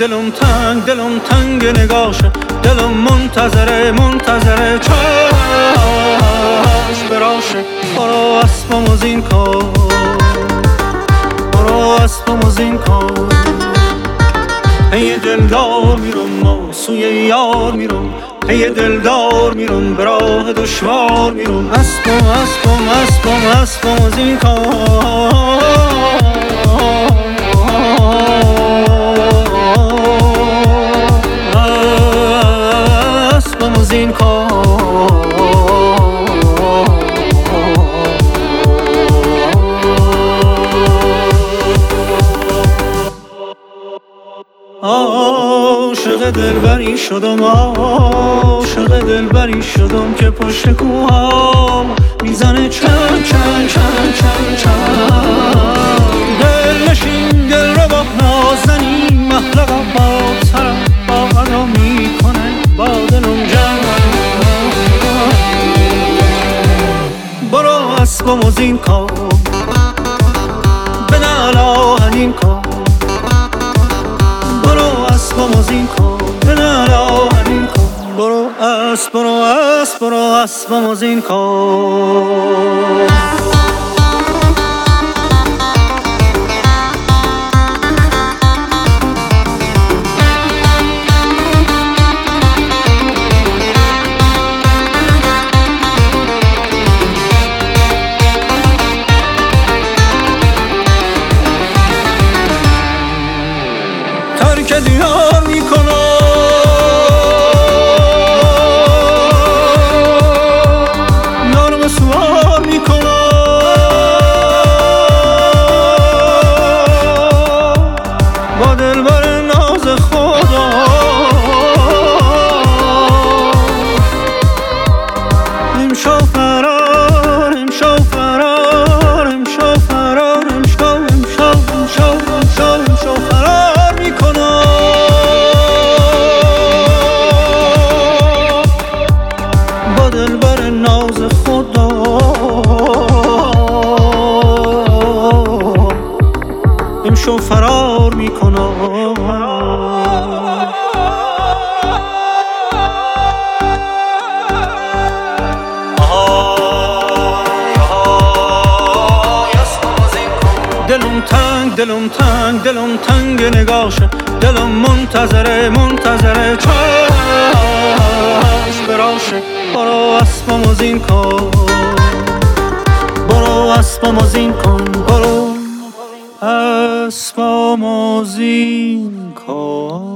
دلم تنگ نگاشه، دلم منتظره چاش براشه. برو اسبمو زین کن، برو اسبمو زین کن. ای دلدار میرم سوی یار میرم، ای دلدار میرم به راه دشوار میرم. اسبمو زین کن. اسبمو زین کن. عاشق دلبری شدم، عاشق دلبری شدم که پشت کوها میزنه چند دل نشین دل رو با نازنی محلقا با سرم با ادا میکنه با دلم جنگ. برو اسبمو زین کن، به نالا هنین کن. برو اسبمو زین کن، به نالا هنین کن. برو اسبمو زین کن. ترک دیار میکنم، یارم سوار میکنم. با دلبر ناز خدا امشو فرار، امشو فرار، امشو فرار، امشو فرار میکنم. با دلبر ناز خدا امشو فرار میکنم. دلم تنگ نگاشه، دلم منتظره چاش براشه. برو اسبمو زین کن، برو اسبمو زین کن. برو اسبمو زین کن.